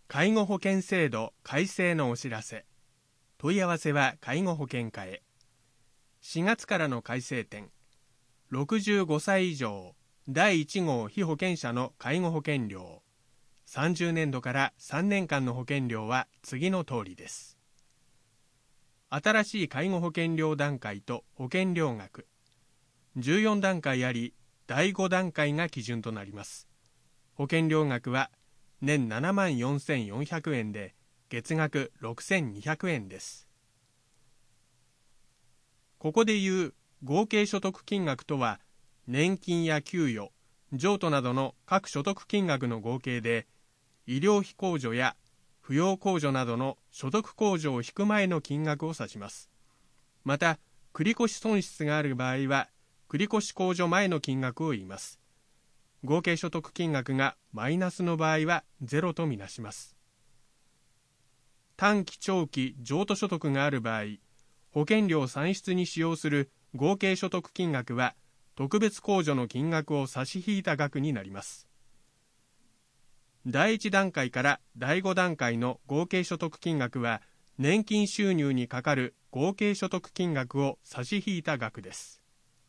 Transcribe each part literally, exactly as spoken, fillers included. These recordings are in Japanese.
介護保険制度改正のお知らせ。問い合わせは介護保険課へ。しがつからの改正点。ろくじゅうごさい以上だいいち号被保険者の介護保険料。さんじゅうねんどからさんねんかんの保険料は次の通りです。新しい介護保険料段階と保険料額。じゅうよんだんかいあり、だいごだんかいが基準となります。保険料額は年ななまんよんせんよんひゃくえんで、月額ろくせんにひゃくえんです。ここでいう合計所得金額とは、年金や給与、譲渡などの各所得金額の合計で、医療費控除や扶養控除などの所得控除を引く前の金額を指します。また、繰越損失がある場合は、繰越控除前の金額を言います。合計所得金額がマイナスの場合はゼロとみなします。短期長期譲渡所得がある場合、保険料算出に使用する合計所得金額は特別控除の金額を差し引いた額になります。だいいち段階からだいご段階の合計所得金額は年金収入にかかる合計所得金額を差し引いた額です。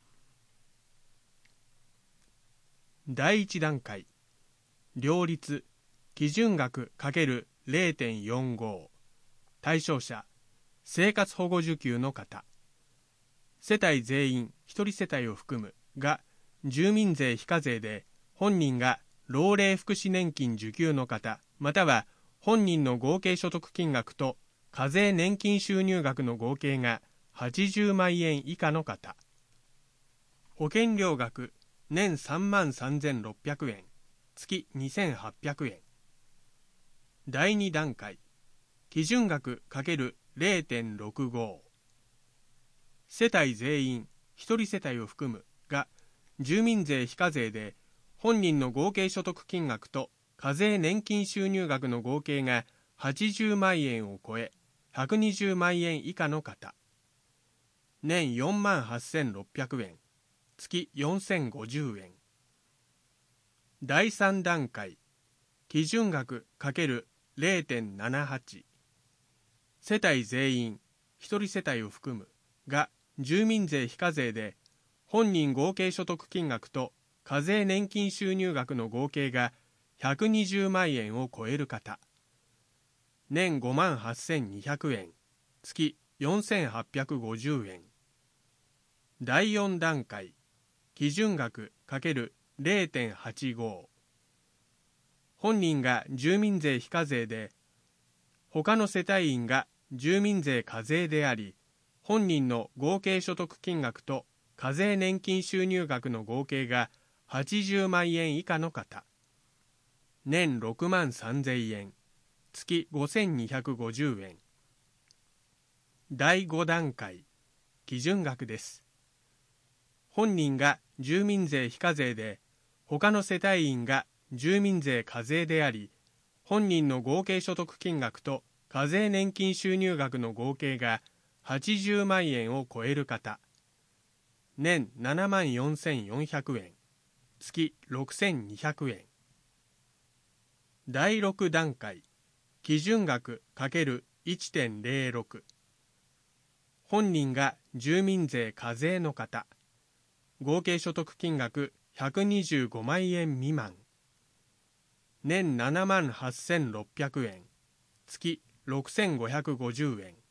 だいいち段階、両立基準額 ×れいてんよんご 対象者、生活保護受給の方、世帯全員ひとり世帯を含むが住民税非課税で本人が老齢福祉年金受給の方、または本人の合計所得金額と課税年金収入額の合計がはちじゅうまんえん以下の方、保険料額年さんまんさんぜんろっぴゃくえん、月にせんはっぴゃくえん。だいに段階、基準額 ×れいてんろくご 世帯全員ひとり世帯を含むが住民税非課税で本人の合計所得金額と課税年金収入額の合計がはちじゅうまんえんを超えひゃくにじゅうまんえん以下の方、年よんまんはっせんろっぴゃくえん、月よんせんごじゅうえん。だいさん段階、基準額 ×れいてんななはち 世帯全員ひとり世帯を含むが住民税非課税で本人合計所得金額と課税年金収入額の合計がひゃくにじゅうまんえんを超える方、年ごまんはっせんにひゃくえん、月よんせんはっぴゃくごじゅうえん。だいよん段階、基準額 ×れいてんはちご 本人が住民税非課税で他の世帯員が住民税課税であり本人の合計所得金額と課税年金収入額の合計がはちじゅうまんえん以下の方、年ろくまんさんぜんえん、月ごせんにひゃくごじゅうえん。だいご段階、基準額です。本人が住民税非課税で他の世帯員が住民税課税であり本人の合計所得金額と課税年金収入額の合計がはちじゅうまんえんを超える方、年ななまんよんせんよんひゃくえん、月ろくせんにひゃくえん。だいろく段階、基準額 ×いってんぜろろく 本人が住民税課税の方、合計所得金額ひゃくにじゅうごまんえん未満、年ななまんはっせんろっぴゃくえん、月ろくせんごひゃくごじゅうえん。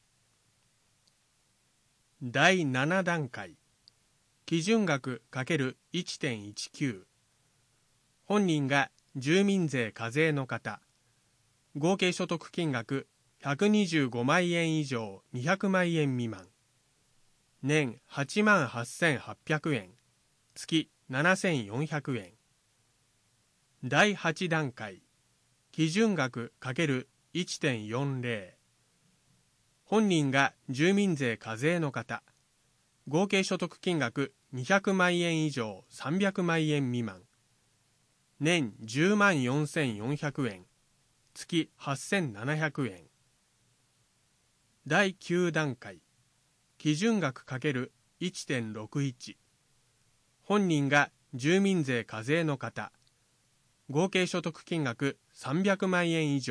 だいなな段階、基準額 ×いってんいちきゅう 本人が住民税課税の方、合計所得金額ひゃくにじゅうごまんえん以上にひゃくまんえん未満、年はちまんはっせんはっぴゃくえん、月ななせんよんひゃくえん。だいはち段階、基準額 ×いってんよんぜろ 本人が住民税課税の方、合計所得金額にひゃくまんえん以上さんびゃくまんえん未満、年じゅうまんよんせんよんひゃくえん、月はっせんななひゃくえん。だいきゅう段階、基準額 ×いってんろくいち 本人が住民税課税の方、合計所得金額さんびゃくまんえん以上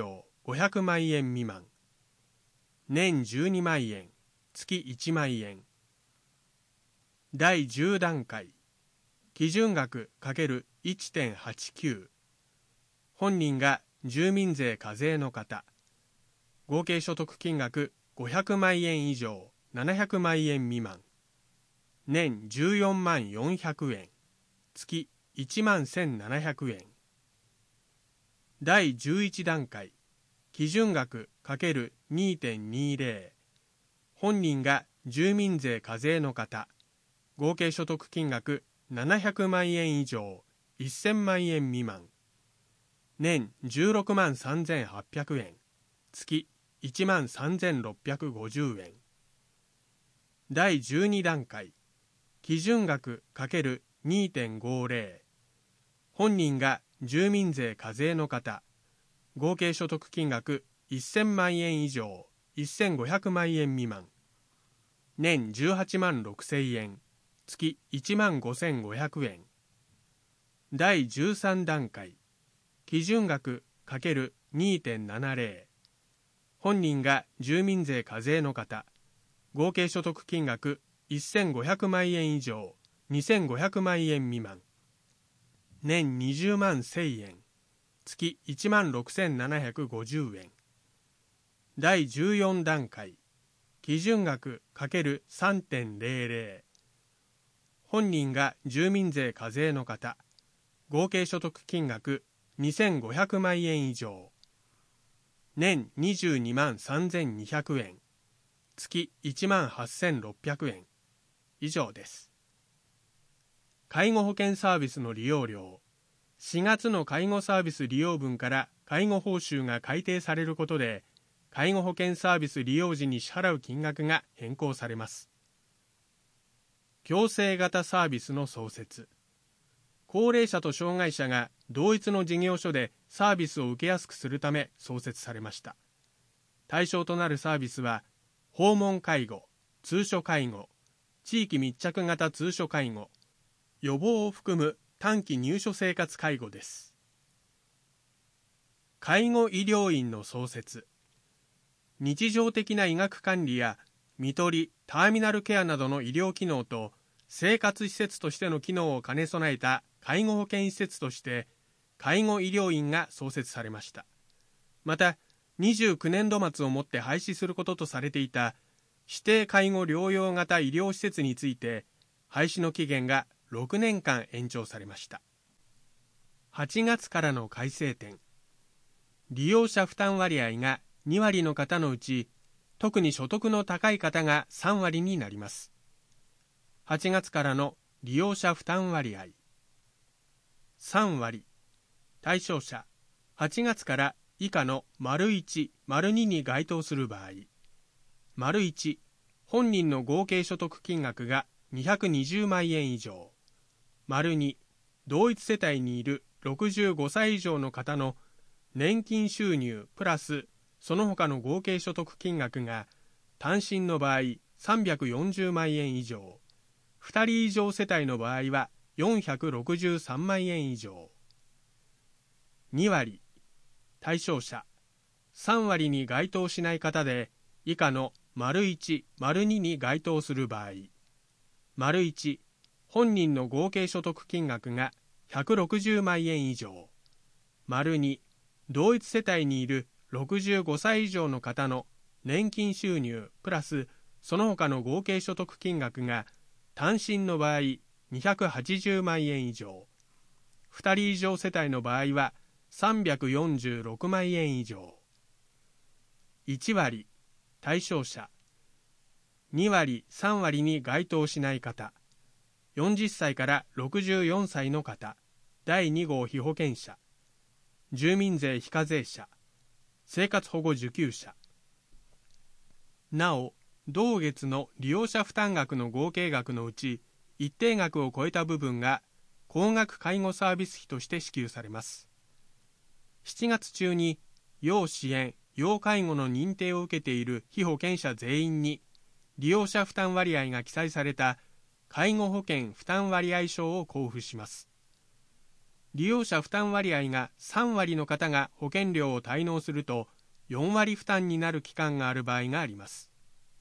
ごひゃくまんえん未満、年じゅうにまんえん、月いちまんえん。だいじゅう段階、基準額 ×いちてんはちきゅう、本人が住民税課税の方、合計所得金額ごひゃくまんえん以上ななひゃくまんえん未満、年じゅうよんまんよんひゃくえん、月いちまんせんななひゃくえん。だいじゅういち段階、基準額 ×にてんにじゅう、本人が住民税課税の方、合計所得金額ななひゃくまんえん以上せんまんえん未満、年じゅうろくまんさんぜんはっぴゃくえん、月いちまんさんぜんろっぴゃくごじゅうえん。だいじゅうに段階、基準額 ×にてんごじゅう、本人が住民税課税の方、合計所得金額せんまんえん以上せんごひゃくまんえん未満、年じゅうはちまんろくせんえん、月いちまんごせんごひゃくえん。だいじゅうさん段階、基準額 ×にてんななじゅう、本人が住民税課税の方、合計所得金額せんごひゃくまんえん以上にせんごひゃくまんえん未満、年にじゅうまんせんえん、月いちまんろくせんななひゃくごじゅうえん。だいじゅうよん段階、基準額 ×さんてんぜろぜろ、本人が住民税課税の方、合計所得金額にせんごひゃくまんえん以上、年にじゅうにまんさんぜんにひゃくえん、月いちまんはっせんろっぴゃくえん。以上です。介護保険サービスの利用料、しがつの介護サービス利用分から介護報酬が改定されることで、介護保険サービス利用時に支払う金額が変更されます。共生型サービスの創設、高齢者と障害者が同一の事業所でサービスを受けやすくするため創設されました。対象となるサービスは、訪問介護、通所介護、地域密着型通所介護、予防を含む短期入所生活介護です。介護医療院の創設、日常的な医学管理や看取り・ターミナルケアなどの医療機能と生活施設としての機能を兼ね備えた介護保険施設として介護医療院が創設されました。またにじゅうきゅうねんど末をもって廃止することとされていた指定介護療養型医療施設について廃止の期限がろくねんかん延長されました。はちがつからの改正点、利用者負担割合がにわりの方のうち特に所得の高い方がさんわりになります。はちがつからの利用者負担割合、さんわり、対象者はちがつから以下の いち、に に該当する場合、いち、本人の合計所得金額がにひゃくにじゅうまんえん以上、に、同一世帯にいるろくじゅうごさい以上の方の年金収入プラスその他の合計所得金額が単身の場合さんびゃくよんじゅうまんえん以上、ふたり以上世帯の場合はよんひゃくろくじゅうさんまんえん以上。にわり、対象者さんわりに該当しない方で以下のいち、にに該当する場合、いち、本人の合計所得金額がひゃくろくじゅうまんえん以上、に、同一世帯にいるろくじゅうごさい以上の方の年金収入プラスその他の合計所得金額が単身の場合にひゃくはちじゅうまんえん以上、ふたり以上世帯の場合はさんびゃくよんじゅうろくまんえん以上。いちわり、対象者にわり、さんわりに該当しない方、よんじゅっさいからろくじゅうよんさいの方、だいにごう被保険者、住民税非課税者、生活保護受給者。なお、同月の利用者負担額の合計額のうち一定額を超えた部分が高額介護サービス費として支給されます。しちがつ中に要支援・要介護の認定を受けている被保険者全員に利用者負担割合が記載された介護保険負担割合証を交付します。利用者負担割合がさんわりの方が保険料を滞納するとよんわり負担になる期間がある場合があります。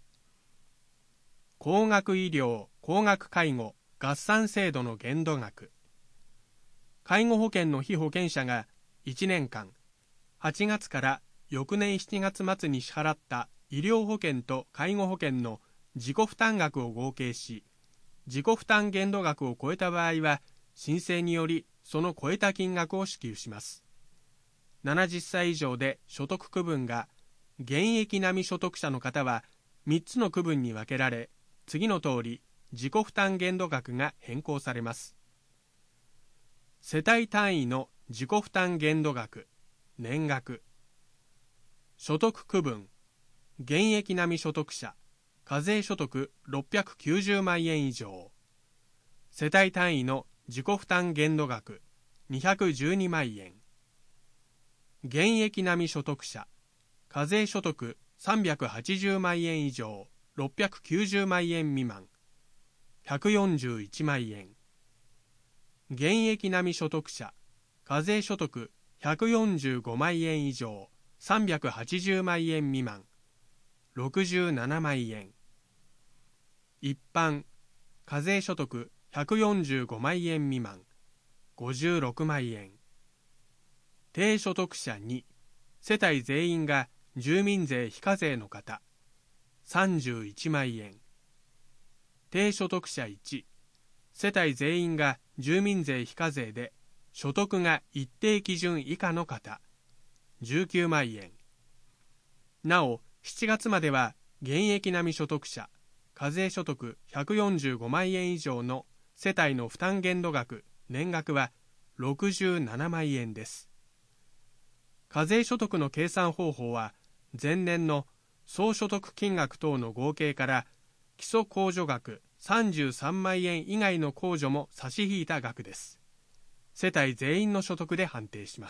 高額医療・高額介護合算制度の限度額。介護保険の被保険者がいちねんかん、はちがつから翌年しちがつ末に支払った医療保険と介護保険の自己負担額を合計し、自己負担限度額を超えた場合は、申請によりその超えた金額を支給します。ななじゅっさい以上で所得区分が現役並み所得者の方はみっつの区分に分けられ、次の通り自己負担限度額が変更されます。世帯単位の自己負担限度額、年額。所得区分、現役並み所得者、課税所得ろっぴゃくきゅうじゅうまんえん以上。世帯単位の自己負担限度額、にひゃくじゅうにまんえん。現役並み所得者、課税所得さんびゃくはちじゅうまんえん以上、ろっぴゃくきゅうじゅうまんえん未満、ひゃくよんじゅういちまんえん。現役並み所得者、課税所得ひゃくよんじゅうごまんえん以上、さんびゃくはちじゅうまんえん未満、ろくじゅうななまんえん。一般、課税所得ひゃくよんじゅうごまんえん未満、ごじゅうろくまんえん。低所得者に、世帯全員が住民税非課税の方、さんじゅういちまんえん。低所得者いち、世帯全員が住民税非課税で所得が一定基準以下の方、じゅうきゅうまんえん。なお、しちがつまでは現役並み所得者、課税所得ひゃくよんじゅうごまんえん以上の世帯の負担限度額、年額はろくじゅうななまんえんです。課税所得の計算方法は、前年の総所得金額等の合計から基礎控除額さんじゅうさんまんえん以外の控除も差し引いた額です。世帯全員の所得で判定します。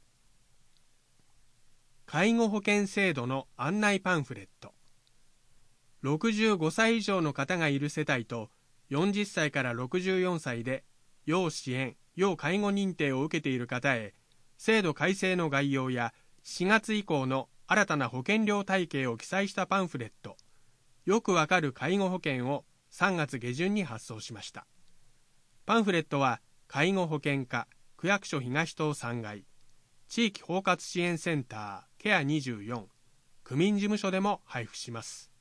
介護保険制度の案内パンフレット。ろくじゅうごさい以上の方がいる世帯とよんじゅっさいからろくじゅうよんさいで要支援・要介護認定を受けている方へ、制度改正の概要やしがつ以降の新たな保険料体系を記載したパンフレット、よくわかる介護保険をさんがつげじゅんに発送しました。パンフレットは介護保険課、区役所東棟さんがい、地域包括支援センターケアにじゅうよん、区民事務所でも配布します。